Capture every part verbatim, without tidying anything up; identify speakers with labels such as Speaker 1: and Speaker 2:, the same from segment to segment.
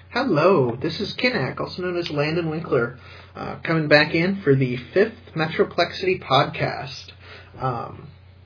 Speaker 1: Hello, this is Kinnack, also known as Landon Winkler, uh, coming back in for the fifth Metroplexity podcast. Um,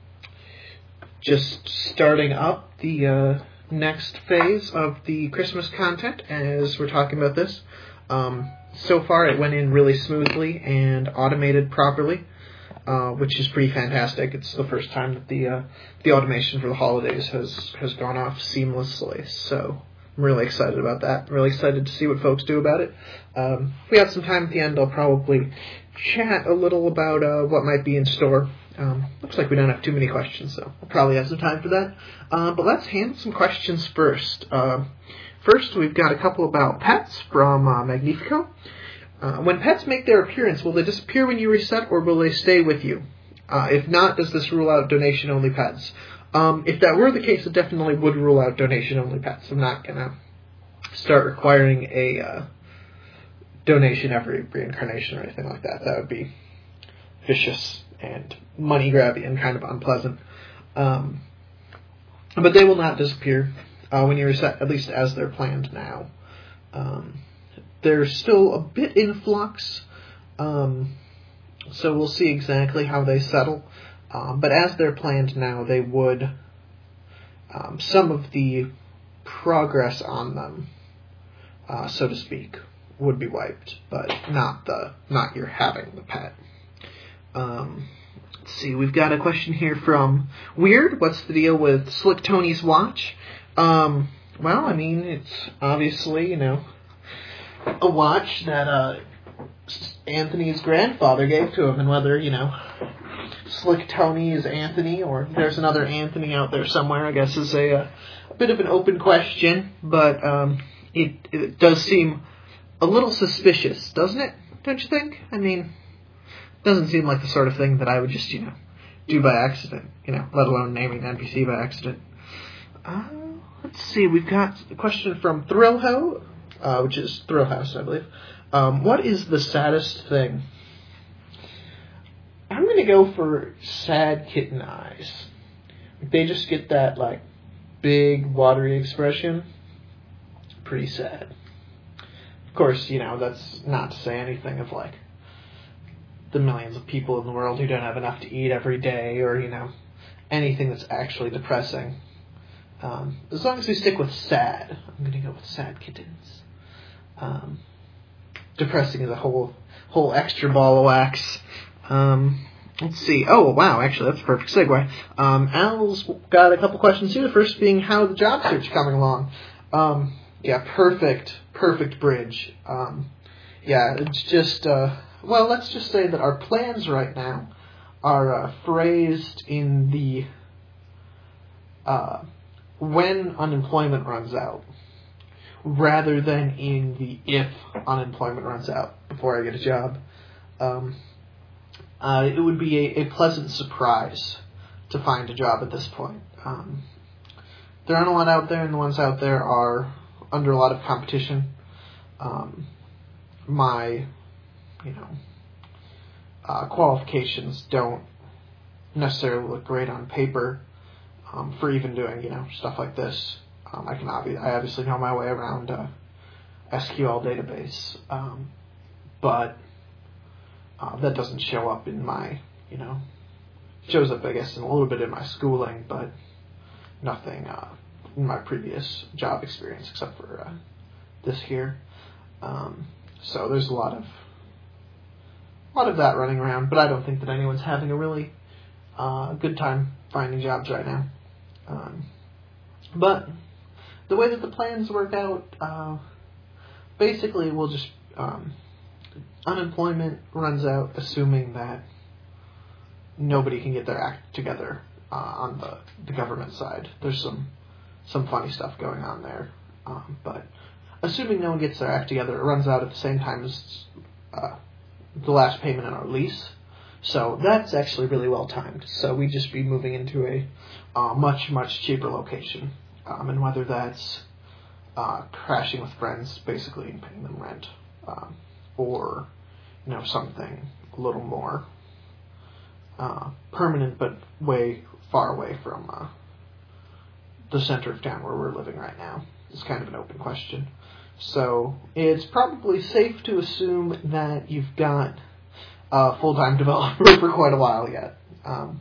Speaker 1: just starting up the uh, next phase of the Christmas content as we're talking about this. Um, so far it went in really smoothly and automated properly, uh, which is pretty fantastic. It's the first time that the uh, the automation for the holidays has, has gone off seamlessly, so I'm really excited about that. I'm really excited to see what folks do about it. Um, if we have some time at the end, I'll probably chat a little about uh, what might be in store. Um, looks like we don't have too many questions, so we'll probably have some time for that. Um, but let's handle some questions first. Uh, first, we've got a couple about pets from uh, Magnifico. Uh, when pets make their appearance, will they disappear when you reset, or will they stay with you? Uh, if not, does this rule out donation-only pets? Um, if that were the case, it definitely would rule out donation-only pets. I'm not going to start requiring a uh, donation every reincarnation or anything like that. That would be vicious and money-grabby and kind of unpleasant. Um, but they will not disappear uh, when you reset, at least as they're planned now. Um, they're still a bit in flux, um, so we'll see exactly how they settle. Um, but as they're planned now, they would, um, some of the progress on them, uh, so to speak, would be wiped, but not the not your having the pet. Um, let's see, we've got a question here from Weird. What's the deal with Slick Tony's watch? Um, well, I mean, it's obviously, you know, a watch that uh, Anthony's grandfather gave to him, and whether, you know, Slick Tony is Anthony, or there's another Anthony out there somewhere, I guess is a, a, a bit of an open question, but um, it, it does seem a little suspicious, doesn't it? Don't you think? I mean, it doesn't seem like the sort of thing that I would just, you know, do by accident, you know, let alone naming an N P C by accident. Uh, let's see, we've got a question from Thrillho, uh, which is Thrillhouse, I believe. Um, what is the saddest thing? I'm going to go for sad kitten eyes. They just get that, like, big, watery expression. Pretty sad. Of course, you know, that's not to say anything of, like, the millions of people in the world who don't have enough to eat every day, or, you know, anything that's actually depressing. Um, as long as we stick with sad, I'm going to go with sad kittens. Um, depressing is a whole, whole extra ball of wax. Um, let's see. Oh, wow, actually, that's a perfect segue. Um, Al's got a couple questions here. The first being, how the job search coming along? Um, yeah, perfect, perfect bridge. Um, yeah, it's just, uh, well, let's just say that our plans right now are uh, phrased in the, uh, when unemployment runs out, rather than in the if unemployment runs out before I get a job. Um, Uh, it would be a, a pleasant surprise to find a job at this point. Um, there aren't a lot out there, and the ones out there are under a lot of competition. Um, my, you know, uh, qualifications don't necessarily look great on paper um, for even doing, you know, stuff like this. Um, I can obvi- I obviously know my way around uh, S Q L database, um, but Uh, that doesn't show up in my, you know, shows up, I guess, in a little bit in my schooling, but nothing uh, in my previous job experience except for uh, this here. Um, so there's a lot of, a lot of that running around, but I don't think that anyone's having a really uh, good time finding jobs right now. Um, but the way that the plans work out, uh, basically we'll just... Um, unemployment runs out, assuming that nobody can get their act together uh, on the, the government side. There's some some funny stuff going on there. Um, but assuming no one gets their act together, it runs out at the same time as uh, the last payment in our lease. So that's actually really well timed. So we'd just be moving into a uh, much, much cheaper location. Um, and whether that's uh, crashing with friends, basically, and paying them rent. Um, or, you know, something a little more uh, permanent, but way far away from uh, the center of town where we're living right now. It's kind of an open question. So it's probably safe to assume that you've got a full-time developer for quite a while yet. Um,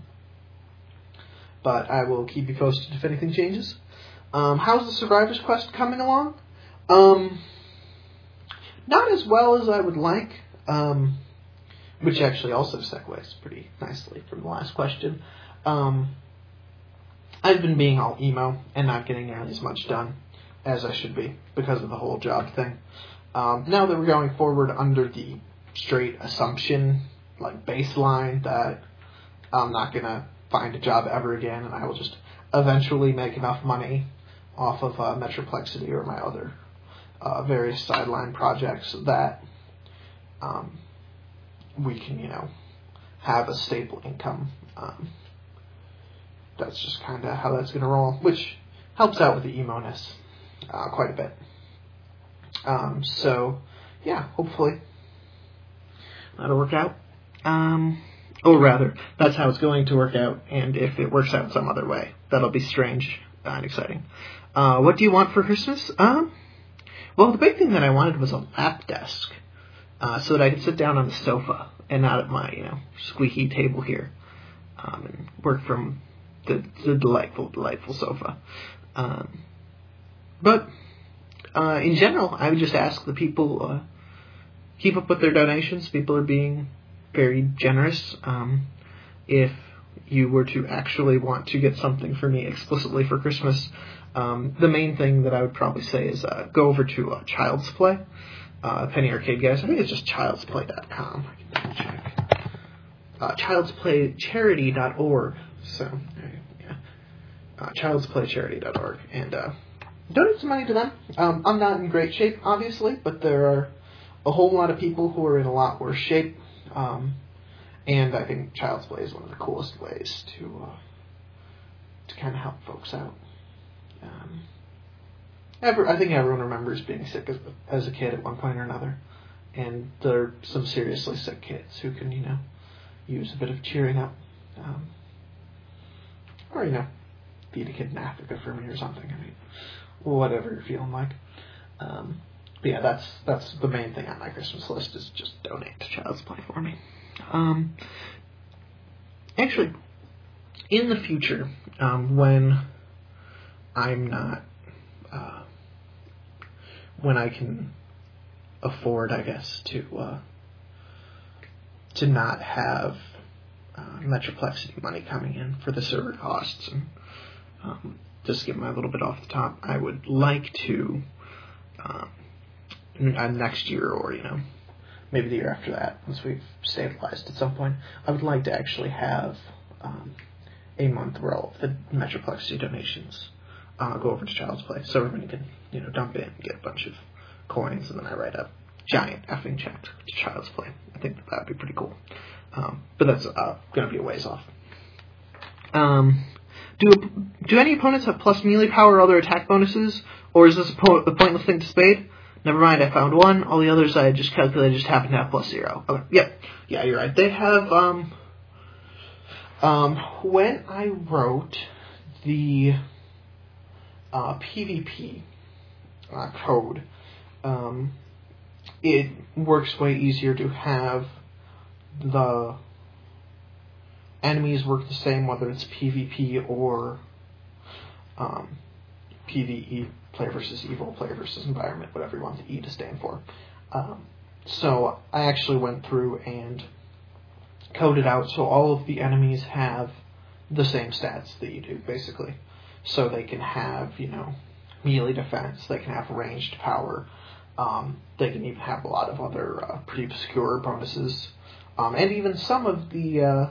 Speaker 1: but I will keep you posted if anything changes. Um, how's the Survivor's Quest coming along? Um, not as well as I would like, um, which actually also segues pretty nicely from the last question. Um, I've been being all emo and not getting nearly as much done as I should be because of the whole job thing. Um, now that we're going forward under the straight assumption, like baseline, that I'm not going to find a job ever again and I will just eventually make enough money off of uh, Metroplexity or my other uh, various sideline projects that um, we can, you know, have a stable income. Um, that's just kind of how that's going to roll, which helps out with the emo-ness uh, quite a bit. Um, so, yeah, hopefully that'll work out. Um, or rather, that's how it's going to work out, and if it works out some other way, that'll be strange and exciting. Uh, what do you want for Christmas? Um, well, the big thing that I wanted was a lap desk, uh, so that I could sit down on the sofa and not at my, you know, squeaky table here, um, and work from the, the delightful, delightful sofa. Um, but, uh, in general, I would just ask the people, uh, keep up with their donations. People are being very generous. Um, if you were to actually want to get something for me explicitly for Christmas, um, the main thing that I would probably say is uh, go over to uh, Child's Play, uh, Penny Arcade guys. I think it's just childs play dot com. I can double check. Uh, childs play charity dot org. So, yeah, uh, childs play charity dot org, and uh, donate some money to them. Um, I'm not in great shape, obviously, but there are a whole lot of people who are in a lot worse shape. Um, and I think Child's Play is one of the coolest ways to uh, to kind of help folks out. Um, ever, I think everyone remembers being sick as, as a kid at one point or another, and there are some seriously sick kids who can, you know, use a bit of cheering up, um, or, you know, feed a kid in Africa for me or something. I mean, whatever you're feeling like. Um, but yeah, that's that's the main thing on my Christmas list is just donate to Child's Play for me. Um, actually, in the future, um, when I'm not, uh, when I can afford, I guess, to uh, to not have uh, Metroplexity money coming in for the server costs, and um, just get my little bit off the top, I would like to, um, uh, next year or, you know, maybe the year after that, once we've stabilized at some point, I would like to actually have um, a month where all of the Metroplexity donations uh, go over to Child's Play, so everybody can, you know, dump in, get a bunch of coins, and then I write a giant effing check to Child's Play. I think that would be pretty cool. Um, but that's uh, going to be a ways off. Um, do do any opponents have plus melee power or other attack bonuses, or is this a, po- a pointless thing to spade? Never mind, I found one. All the others I just calculated just happen to have plus zero. Okay, yep. Yeah, you're right. They have, um, um, when I wrote the, uh, PvP, uh, code, um, it works way easier to have the enemies work the same, whether it's PvP or, um, PvE, player versus evil, player versus environment, whatever you want the E to stand for. Um, so I actually went through and coded out so all of the enemies have the same stats that you do, basically. So they can have, you know, melee defense, they can have ranged power, um, they can even have a lot of other uh, pretty obscure bonuses, um, and even some of the uh,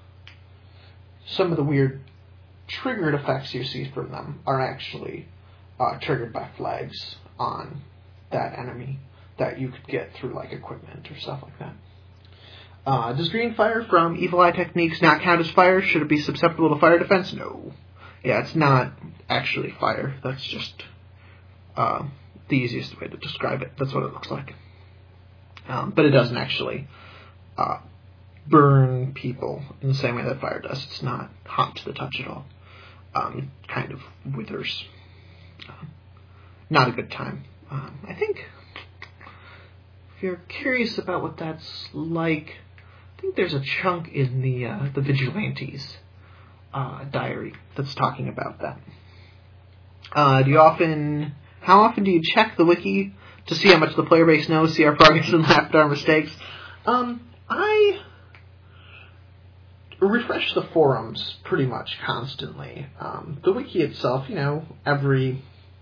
Speaker 1: some of the weird triggered effects you see from them are actually uh, triggered by flags on that enemy that you could get through like equipment or stuff like that. Uh, does green fire from Evil Eye Techniques not count as fire? Should it be susceptible to fire defense? No. Yeah, it's not actually fire. That's just uh, the easiest way to describe it. That's what it looks like. Um, but it doesn't actually uh, burn people in the same way that fire does. It's not hot to the touch at all. Um, kind of withers. Uh, not a good time. Um, I think you're curious about what that's like, I think there's a chunk in the uh, the Vigilantes uh, diary that's talking about that. Uh, do you often, how often do you check the wiki to see how much the player base knows, see our progress and laugh at our mistakes? Um, I refresh the forums pretty much constantly. Um, the wiki itself, you know, every,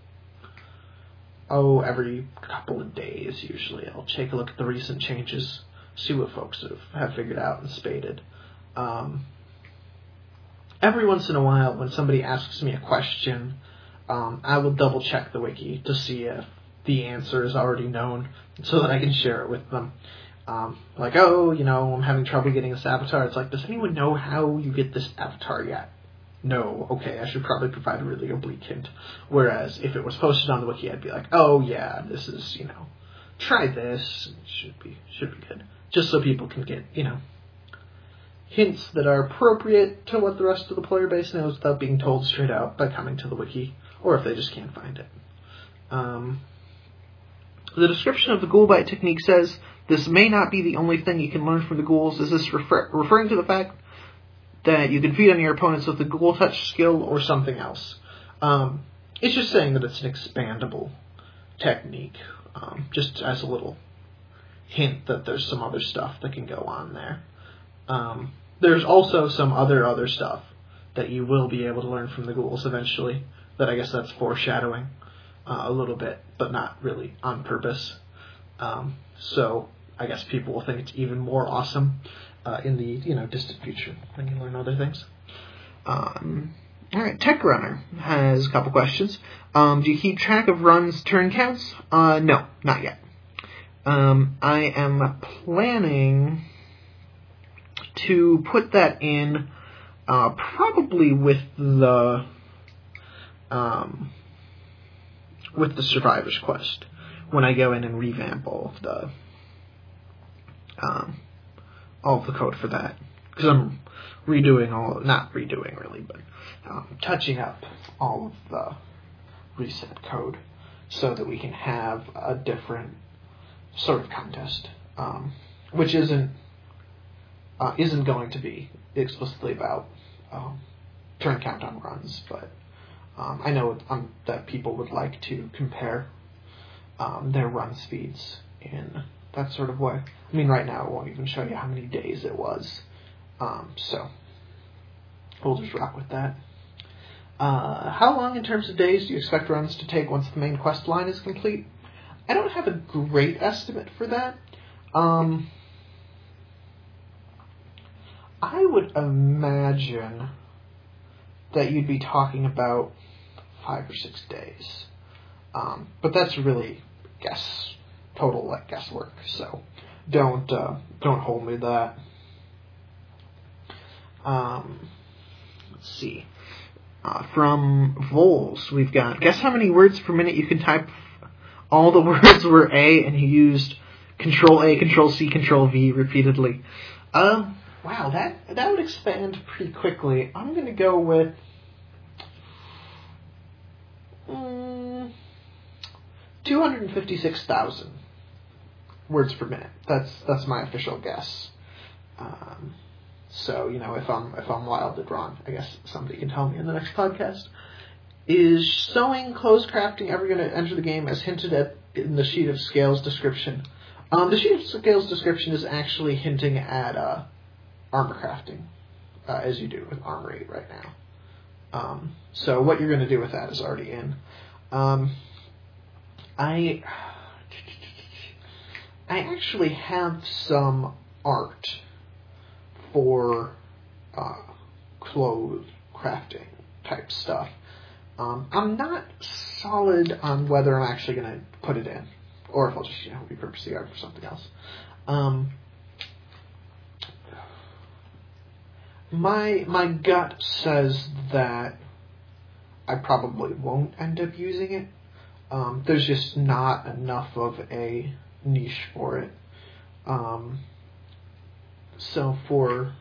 Speaker 1: oh, every couple of days usually, I'll take a look at the recent changes, see what folks have, have figured out and spaded. Um, every once in a while, when somebody asks me a question, Um, I will double check the wiki to see if the answer is already known so that I can share it with them. Um, like, oh, you know, I'm having trouble getting this avatar. It's like, does anyone know how you get this avatar yet? No. Okay, I should probably provide a really oblique hint. Whereas if it was posted on the wiki, I'd be like, oh yeah, this is, you know, try this. It should be, should be good. Just so people can get, you know, hints that are appropriate to what the rest of the player base knows without being told straight out by coming to the wiki. Or if they just can't find it. Um, the description of the ghoul bite technique says, this may not be the only thing you can learn from the ghouls. Is this refer- referring to the fact that you can feed on your opponents with the ghoul touch skill or something else? Um, it's just saying that it's an expandable technique. Um, just as a little hint that there's some other stuff that can go on there. Um, there's also some other other stuff that you will be able to learn from the ghouls eventually. That I guess that's foreshadowing uh, a little bit, but not really on purpose. Um, so I guess people will think it's even more awesome uh, in the you know distant future when you learn other things. Um, all right, Tech Runner has a couple questions. Um, do you keep track of runs turn counts? Uh, no, not yet. Um, I am planning to put that in uh, probably with the. Um, with the Survivor's Quest, when I go in and revamp all of the um, all of the code for that, because I'm redoing all, not redoing really, but um, touching up all of the reset code so that we can have a different sort of contest, um, which isn't uh, isn't going to be explicitly about um, turn count on runs, but. Um, I know um, that people would like to compare um, their run speeds in that sort of way. I mean, right now it won't even show you how many days it was. Um, so we'll just rock with that. Uh, how long in terms of days do you expect runs to take once the main quest line is complete? I don't have a great estimate for that. Um, I would imagine that you'd be talking about five or six days. Um, but that's really guess, total like guesswork. So don't uh, don't hold me to that. Um, let's see. Uh, from Vols, we've got, guess how many words per minute you can type. All the words were A, and he used Control A, Control C, Control V repeatedly. Um, wow, that that would expand pretty quickly. I'm going to go with mm, two hundred fifty-six thousand words per minute. That's that's my official guess. Um, so you know, if I'm if I'm wildly wrong, I guess somebody can tell me in the next podcast. Is sewing, clothes crafting ever going to enter the game as hinted at in the sheet of scales description? Um, the sheet of scales description is actually hinting at uh, armor crafting, uh, as you do with Armor eight right now. Um, so what you're going to do with that is already in. Um, I I actually have some art for uh, clothes crafting type stuff. Um, I'm not solid on whether I'm actually going to put it in, or if I'll just, you know, repurpose the art for something else. Um, my my gut says that I probably won't end up using it. Um, there's just not enough of a niche for it. Um, so for,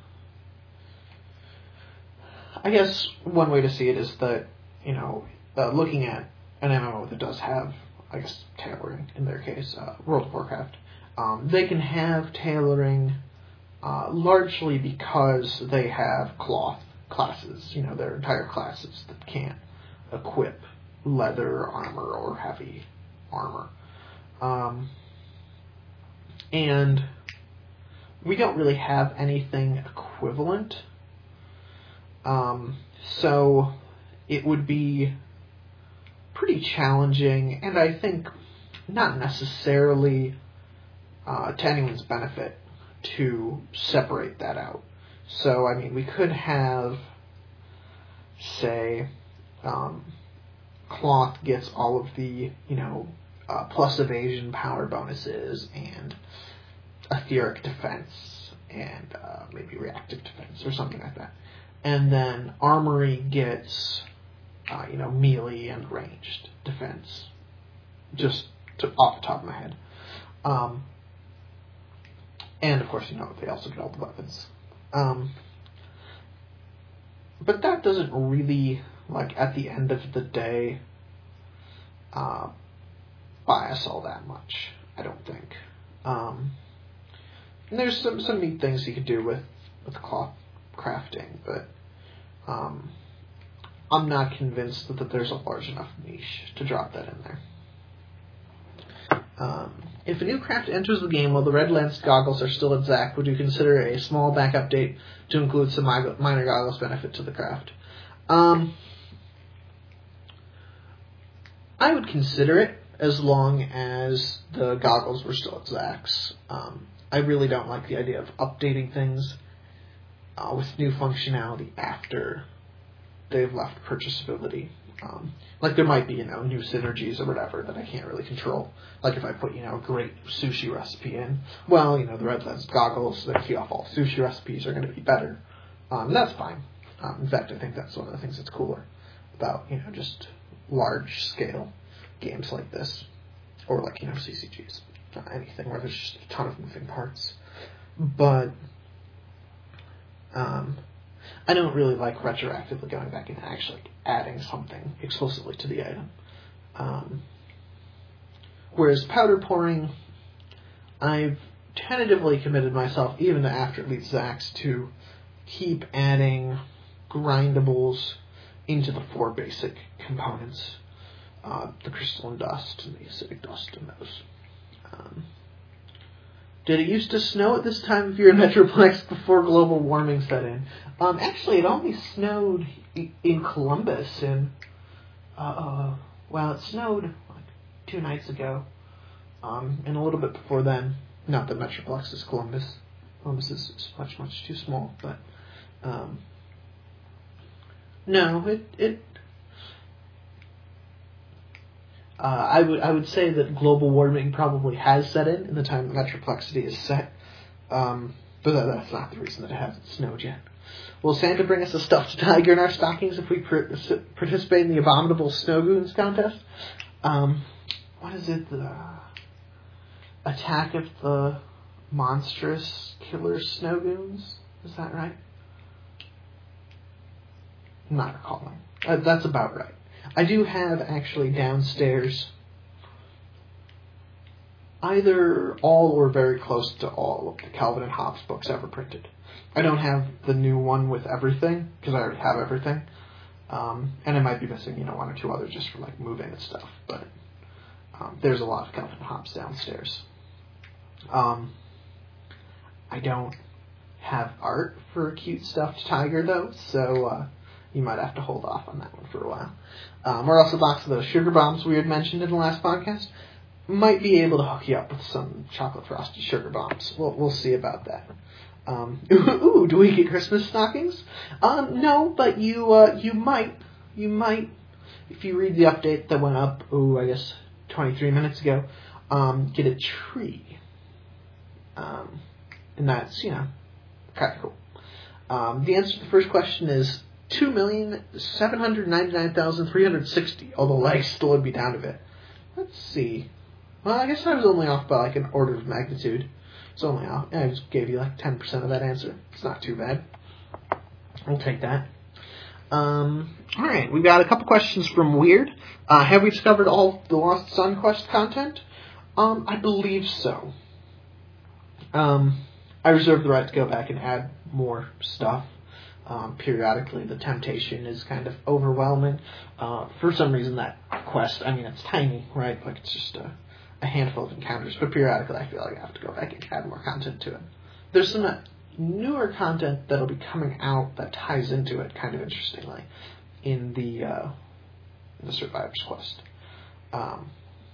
Speaker 1: I guess one way to see it is that, you know, uh, looking at an M M O that does have, I guess, tailoring in their case, uh, World of Warcraft, Um, they can have tailoring uh, largely because they have cloth classes. You know, their entire classes that can't equip leather armor or heavy armor. Um, and we don't really have anything equivalent. Um, so it would be pretty challenging, and I think not necessarily uh, to anyone's benefit to separate that out. So, I mean, we could have, say, um, cloth gets all of the, you know, uh, plus evasion power bonuses and etheric defense and uh, maybe reactive defense or something like that. And then armory gets, uh, you know, melee and ranged defense, just to, off the top of my head. Um, and, of course, you know, they also get all the weapons. Um, but that doesn't really, like, at the end of the day, uh, buy us all that much, I don't think. Um, and there's some, some neat things you could do with, with cloth crafting, but um, I'm not convinced that, that there's a large enough niche to drop that in there. Um, if a new craft enters the game while the red lensed goggles are still at Zack, would you consider a small back update to include some minor goggles benefit to the craft? Um, I would consider it as long as the goggles were still at Zack's. Um, I really don't like the idea of updating things uh, with new functionality after they've left purchasability. Um, like there might be, you know, new synergies or whatever that I can't really control. Like if I put, you know, a great sushi recipe in, well, you know, the red lens goggles that key off all sushi recipes are going to be better. Um, that's fine. Um, in fact, I think that's one of the things that's cooler about, you know, just large scale games like this, or like, you know, C C Gs, uh, anything where there's just a ton of moving parts. But um, I don't really like retroactively going back and actually adding something explicitly to the item. Um, whereas powder pouring, I've tentatively committed myself, even after it leaves Zack's, to keep adding grindables into the four basic components. Uh, the crystalline dust and the acidic dust and those. Um, did it used to snow at this time of year in Metroplex before global warming set in? Um, actually, it only snowed in Columbus in, uh, uh, well, it snowed like two nights ago, um, and a little bit before then. Not that Metroplex is Columbus. Columbus is, is much, much too small, but, um, no, it, it, Uh, I would I would say that global warming probably has set in in the time that Metroplexity is set, um, but that, that's not the reason that it hasn't snowed yet. Will Santa bring us a stuffed tiger in our stockings if we pr- participate in the Abominable Snow Goons contest? Um, what is it? The Attack of the Monstrous Killer Snow Goons? Is that right? I'm not recalling. Uh, that's about right. I do have, actually, downstairs, either all or very close to all of the Calvin and Hobbes books ever printed. I don't have the new one with everything, because I already have everything. Um, and I might be missing, you know, one or two others just for, like, moving and stuff. But um, there's a lot of Calvin and Hobbes downstairs. Um, I don't have art for a cute stuffed tiger, though, so... Uh, You might have to hold off on that one for a while. Um, or else a box of those sugar bombs we had mentioned in the last podcast might be able to hook you up with some chocolate frosted sugar bombs. We'll we'll see about that. Um, ooh, do we get Christmas stockings? Um, no, but you uh, you might you might if you read the update that went up. Ooh, I guess twenty-three minutes ago. Um, get a tree. Um, and that's you know kind of cool. Um, the answer to the first question is two million seven hundred ninety-nine thousand three hundred sixty, although legs still would be down a bit. Let's see. Well, I guess I was only off by like an order of magnitude. It's only off. I just gave you like ten percent of that answer. It's not too bad. We'll take that. Um, Alright, we've got a couple questions from Weird. Uh, have we discovered all the Lost Sun Quest content? Um, I believe so. Um, I reserve the right to go back and add more stuff. Um, periodically, the temptation is kind of overwhelming. Uh, for some reason, that quest, I mean, it's tiny, right? Like, it's just a, a handful of encounters, but periodically I feel like I have to go back and add more content to it. There's some uh, newer content that'll be coming out that ties into it, kind of interestingly, in the, uh, in the Survivor's Quest. Um,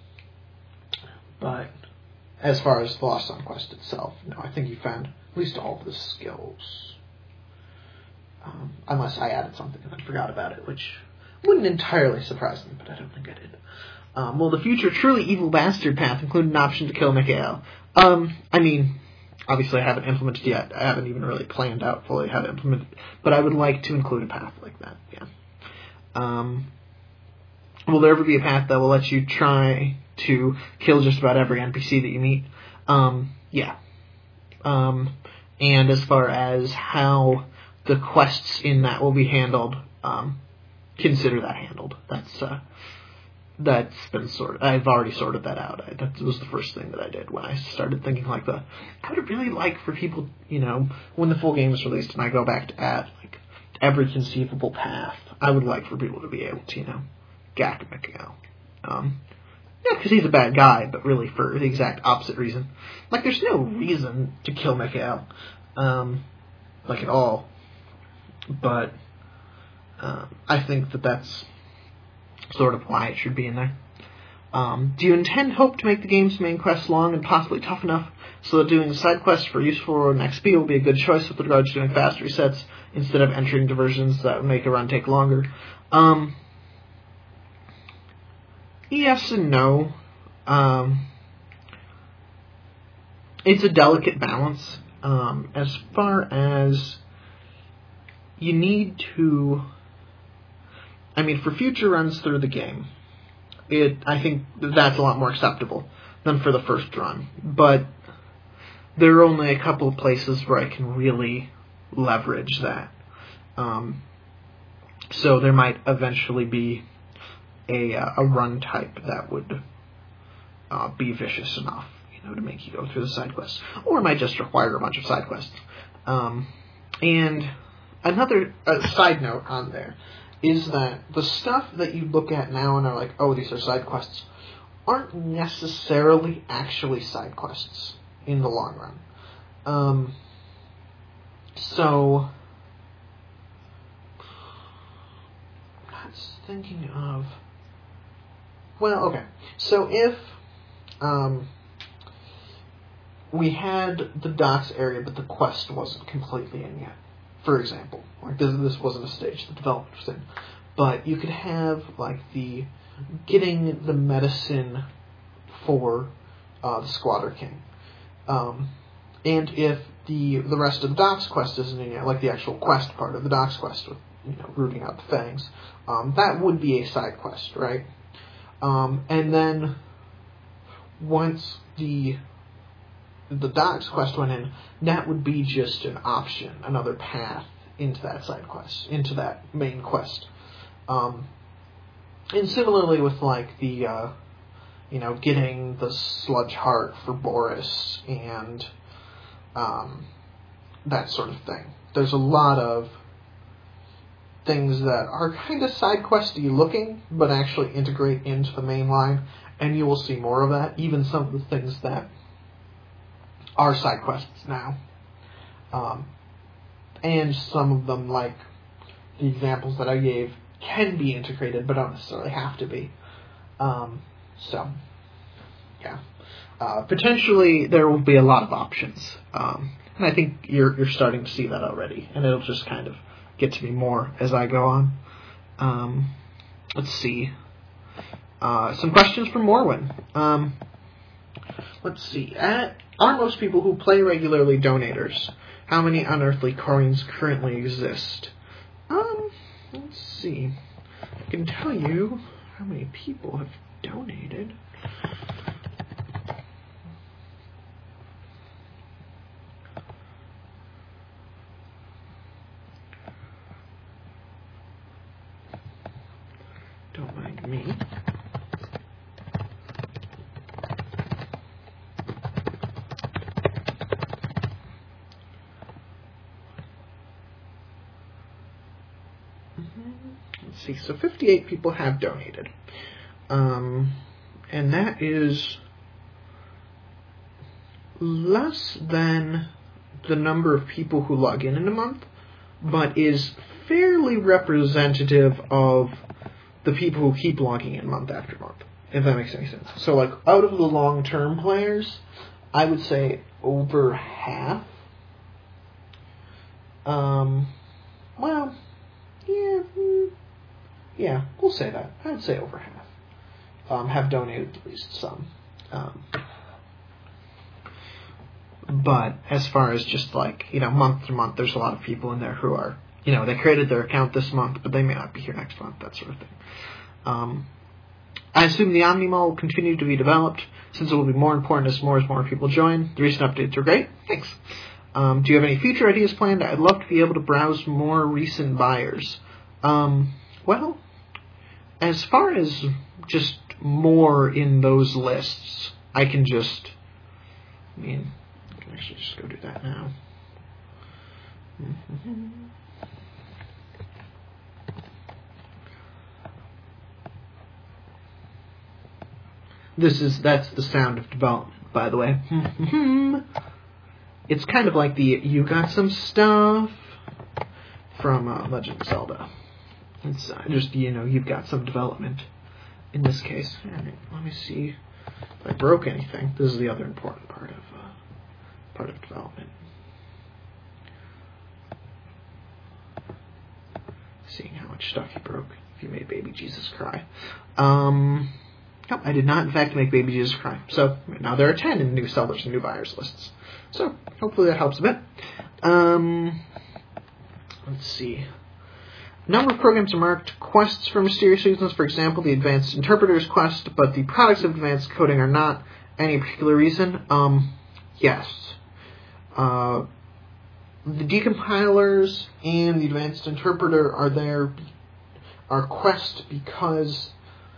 Speaker 1: but as far as the Lost Sun Quest itself, no, I think you found at least all of the skills. Um, unless I added something and then forgot about it, which wouldn't entirely surprise me, but I don't think I did. Um, will the future truly evil bastard path include an option to kill Mikhail? Um, I mean, obviously I haven't implemented yet. I haven't even really planned out fully how to implement it, but I would like to include a path like that, yeah. Um, will there ever be a path that will let you try to kill just about every N P C that you meet? Um, yeah. Um, and as far as how the quests in that will be handled, um, consider that handled. That's, uh, that's been sorted. I've already sorted that out. I, that was the first thing that I did when I started thinking like the, I would really like for people, you know, when the full game is released and I go back to add, like, every conceivable path, I would like for people to be able to, you know, gack Mikhail. Um, yeah, because he's a bad guy, but really for the exact opposite reason. Like, there's no reason to kill Mikhail, um, like, at all. But um, I think that that's sort of why it should be in there. Um, do you intend hope to make the game's main quest long and possibly tough enough so that doing side quests for useful or X P will be a good choice with regard to doing fast resets instead of entering diversions that would make a run take longer? Um, yes and no. Um, it's a delicate balance. Um, as far as you need to, I mean, for future runs through the game, it I think that's a lot more acceptable than for the first run. But there are only a couple of places where I can really leverage that. Um, so there might eventually be a uh, a run type that would uh, be vicious enough, you know, to make you go through the side quests, or it might just require a bunch of side quests. Um, and Another uh, side note on there is that the stuff that you look at now and are like, oh, these are side quests, aren't necessarily actually side quests in the long run. Um, so, I'm not thinking of, well, okay. So if um, we had the docks area, but the quest wasn't completely in yet, for example, like this, this wasn't a stage the development was in, but you could have like the getting the medicine for uh, the Squatter King, um, and if the the rest of the Docks quest isn't in yet, like the actual quest part of the Docks quest with, you know, rooting out the fangs, um, that would be a side quest, right? Um, and then once the the Docks quest went in, that would be just an option, another path into that side quest, into that main quest. Um, and similarly with, like, the, uh, you know, getting the Sludge Heart for Boris and um, that sort of thing. There's a lot of things that are kind of side questy looking, but actually integrate into the main line, and you will see more of that, even some of the things that are side quests now. Um, and some of them, like the examples that I gave, can be integrated, but don't necessarily have to be. Um, so, yeah. Uh, potentially, there will be a lot of options. Um, and I think you're you're starting to see that already. And it'll just kind of get to be more as I go on. Um, let's see. Uh, some questions from Morwin. Um, let's see. At, are most people who play regularly donators? How many unearthly coins currently exist? Um, let's see. I can tell you how many people have donated. Don't mind me. see. So fifty-eight people have donated. Um, and that is less than the number of people who log in in a month, but is fairly representative of the people who keep logging in month after month, if that makes any sense. So, like, out of the long-term players, I would say over half. Um, well, yeah, mm, yeah, we'll say that. I'd say over half um, have donated at least some. Um, but as far as just like, you know, month to month, there's a lot of people in there who are, you know, they created their account this month, but they may not be here next month, that sort of thing. Um, I assume the OmniMall will continue to be developed, since it will be more important as more as more people join. The recent updates are great. Thanks. Um, do you have any future ideas planned? I'd love to be able to browse more recent buyers. Um, well, as far as just more in those lists, I can just, I mean, I can actually just go do that now. Mm-hmm. This is, that's the sound of development, by the way. It's kind of like the You Got Some Stuff from uh, Legend of Zelda. It's uh, just, you know, you've got some development in this case. All right, let me see if I broke anything. This is the other important part of uh, part of development. Seeing how much stuff you broke if you made Baby Jesus cry. Um... No, I did not, in fact, make Baby Jesus cry. So, now there are ten in new sellers and new buyers lists. So, hopefully that helps a bit. Um, let's see. A number of programs are marked quests for mysterious reasons. For example, the Advanced Interpreter's quest, but the products of Advanced Coding are not. Any particular reason? Um, yes. Uh, the decompilers and the Advanced Interpreter are there, are quests because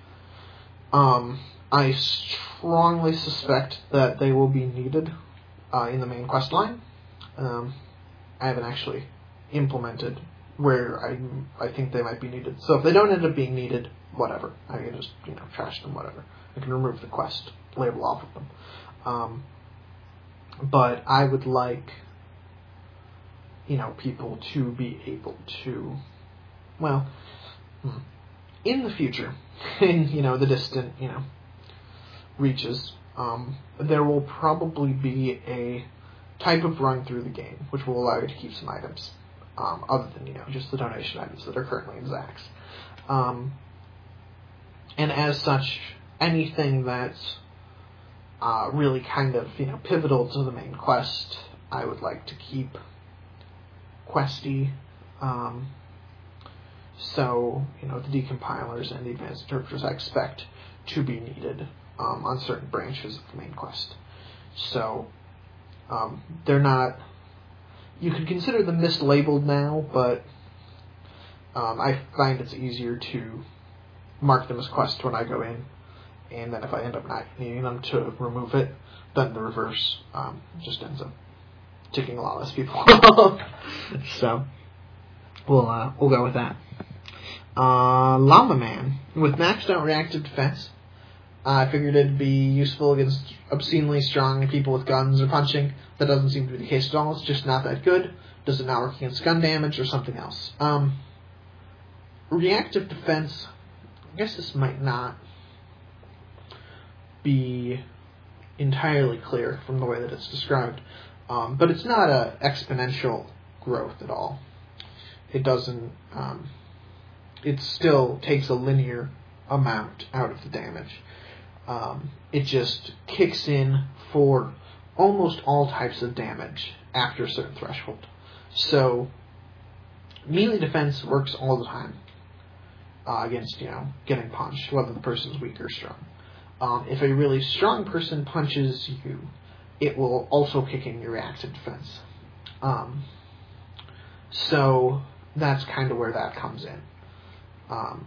Speaker 1: Um, I strongly suspect that they will be needed uh, in the main quest line. Um, I haven't actually implemented where I I think they might be needed. So if they don't end up being needed, whatever. I can just, you know, trash them, whatever. I can remove the quest label off of them. Um, but I would like, you know, people to be able to, well, hmm. in the future, in, you know, the distant, you know, reaches, um, there will probably be a type of run through the game, which will allow you to keep some items, um, other than, you know, just the donation items that are currently in Zax. Um, and as such, anything that's uh, really kind of, you know, pivotal to the main quest, I would like to keep questy. Um, So, you know, the decompilers and the advanced interpreters I expect to be needed um, on certain branches of the main quest. So, um, they're not... You could consider them mislabeled now, but um, I find it's easier to mark them as quests when I go in, and then if I end up not needing them to remove it, then the reverse um, just ends up ticking a lot less people off. So, we'll, uh, we'll go with that. Uh, Llama Man. With maxed out reactive defense, uh, I figured it'd be useful against obscenely strong people with guns or punching. That doesn't seem to be the case at all. It's just not that good. Does it not work against gun damage or something else? Um, reactive defense, I guess this might not be entirely clear from the way that it's described, um, but it's not a exponential growth at all. It doesn't... Um, it still takes a linear amount out of the damage. Um, it just kicks in for almost all types of damage after a certain threshold. So, melee defense works all the time uh, against, you know, getting punched, whether the person's weak or strong. Um, if a really strong person punches you, it will also kick in your reactive defense. Um, so, that's kind of where that comes in. Um,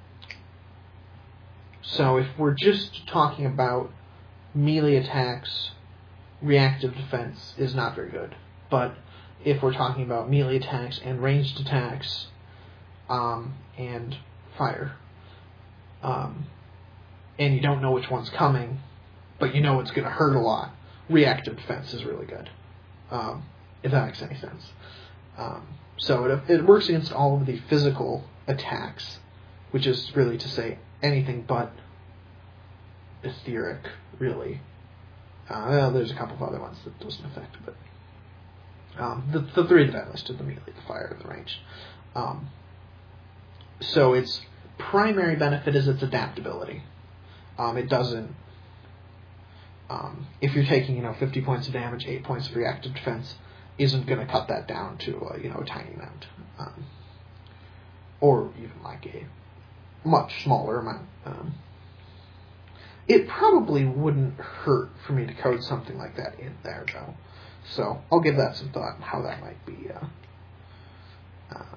Speaker 1: so if we're just talking about melee attacks, reactive defense is not very good. But if we're talking about melee attacks and ranged attacks, um, and fire, um, and you don't know which one's coming, but you know it's going to hurt a lot, reactive defense is really good, um, if that makes any sense. Um, so it, it works against all of the physical attacks, which is really to say anything but etheric, really. Uh, well, there's a couple of other ones that doesn't affect, but um, the, the three that I listed, the melee, the fire, the range. Um, so its primary benefit is its adaptability. Um, it doesn't, um, if you're taking, you know, fifty points of damage, eight points of reactive defense, isn't going to cut that down to, uh, you know, a tiny amount. Um, or even like a much smaller amount. Um, it probably wouldn't hurt for me to code something like that in there, though. So I'll give that some thought, how that might be, uh, um,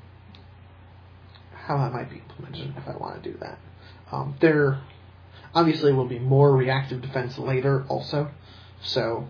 Speaker 1: how that might be implemented if I want to do that. Um, there obviously will be more reactive defense later also, so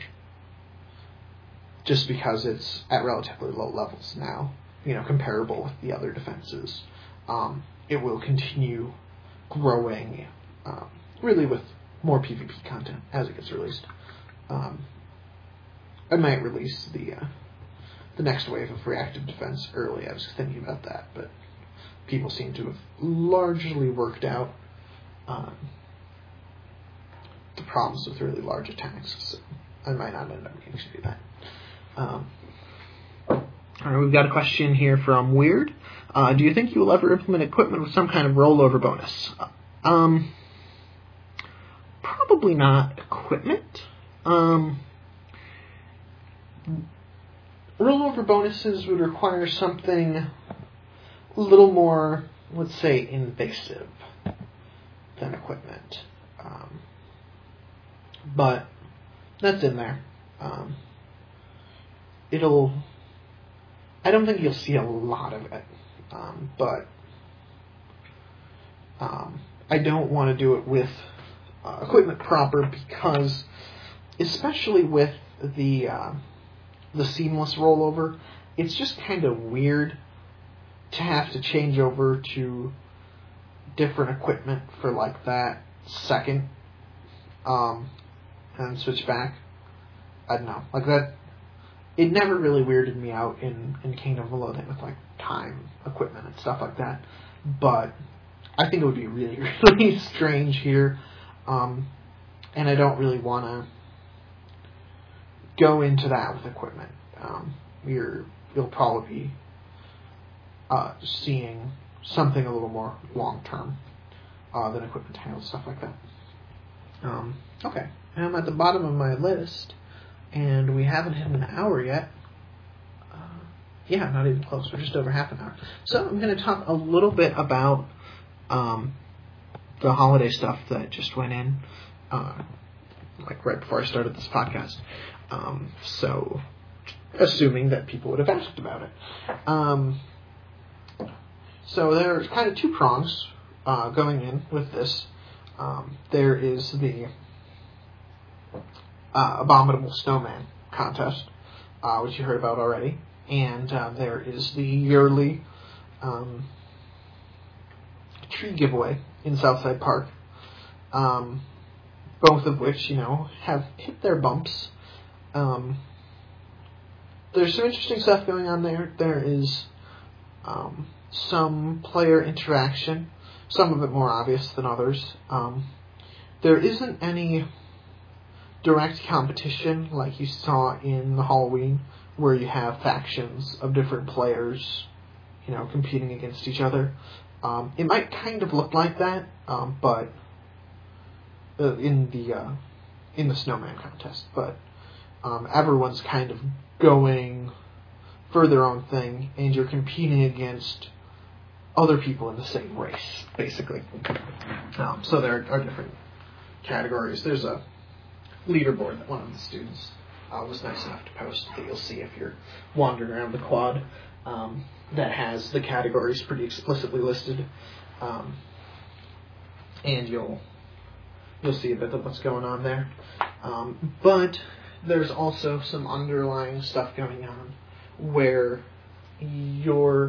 Speaker 1: just because it's at relatively low levels now, you know, comparable with the other defenses, um, it will continue growing, um, really with more PvP content as it gets released. Um, I might release the uh, the next wave of reactive defense early. I was thinking about that, but people seem to have largely worked out um, the problems with really large attacks, so I might not end up needing to do that. Um, all right, we've got a question here from Weird. Uh, do you think you will ever implement equipment with some kind of rollover bonus? Um, probably not equipment. Um, rollover bonuses would require something a little more, let's say, invasive than equipment. Um, but that's in there. Um, it'll... I don't think you'll see a lot of it, um, but um, I don't want to do it with uh, equipment proper because, especially with the uh, the seamless rollover, it's just kind of weird to have to change over to different equipment for like that second um, and switch back. I don't know, like that. It never really weirded me out in, in Kingdom of Loathing with like time equipment and stuff like that, but I think it would be really, really strange here, um, and I don't really want to go into that with equipment. Um, you're, you'll probably be uh, seeing something a little more long-term uh, than equipment to handle stuff like that. Um, okay, I'm at the bottom of my list. And we haven't hit an hour yet. Uh, yeah, not even close. We're just over half an hour. So I'm going to talk a little bit about um, the holiday stuff that just went in, uh, like right before I started this podcast. Um, so, assuming that people would have asked about it. Um, so there's kind of two prongs uh, going in with this. Um, there is the Uh, Abominable Snowman contest, uh, which you heard about already, and uh, there is the yearly um, tree giveaway in Southside Park, um, both of which, you know, have hit their bumps. Um, there's some interesting stuff going on there. There is um, some player interaction, some of it more obvious than others. Um, there isn't any direct competition like you saw in the Halloween, where you have factions of different players, you know, competing against each other. Um, it might kind of look like that, um, but uh, in the uh, in the snowman contest, but um, everyone's kind of going for their own thing, and you're competing against other people in the same race, basically. Um, so there are different categories. There's a leaderboard that one of the students uh, was nice enough to post that you'll see if you're wandering around the quad, um, that has the categories pretty explicitly listed, um, and you'll you'll see a bit of what's going on there. Um, but there's also some underlying stuff going on where your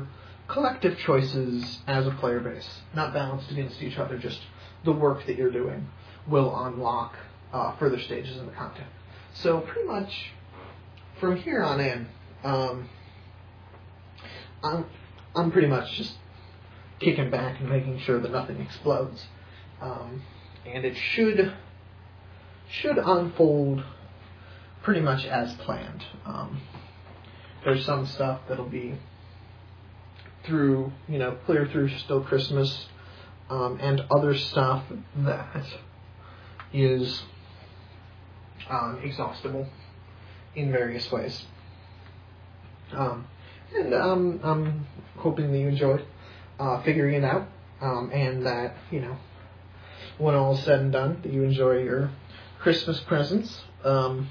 Speaker 1: collective choices as a player base, not balanced against each other, just the work that you're doing will unlock uh, further stages in the content. So pretty much from here on in, um, I'm, I'm pretty much just kicking back and making sure that nothing explodes. Um, and it should should unfold pretty much as planned. Um, there's some stuff that'll be through, you know, clear through still Christmas, um, and other stuff that is um, exhaustible in various ways. Um, and um, I'm hoping that you enjoyed uh, figuring it out, um, and that, you know, when all is said and done, that you enjoy your Christmas presents. Um,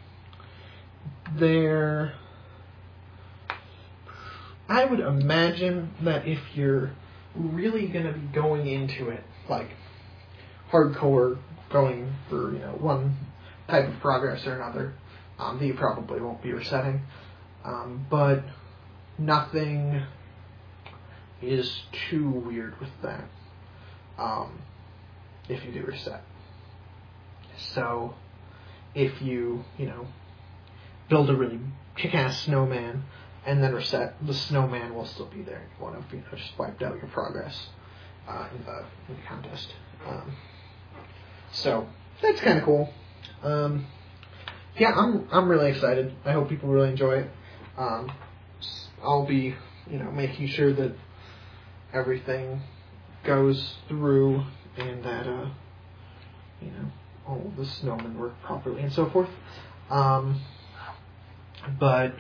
Speaker 1: there, I would imagine that if you're really going to be going into it, like hardcore, going for, you know, one type of progress or another, um, that you probably won't be resetting. Um, but nothing is too weird with that, um, if you do reset. So, if you, you know, build a really kick-ass snowman and then reset, the snowman will still be there. You won't have, you know, just wiped out your progress uh, in, the, in the contest. Um, so, that's kind of cool. Um, yeah, I'm I'm really excited. I hope people really enjoy it. Um, I'll be, you know, making sure that everything goes through and that, uh, you know, all the snowmen work properly and so forth. Um, but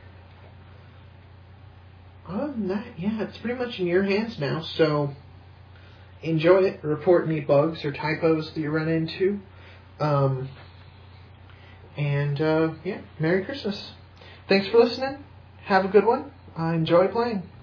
Speaker 1: other than that, yeah, it's pretty much in your hands now. So enjoy it. Report any bugs or typos that you run into. Um, and, uh, yeah, Merry Christmas. Thanks for listening. Have a good one. Uh, enjoy playing.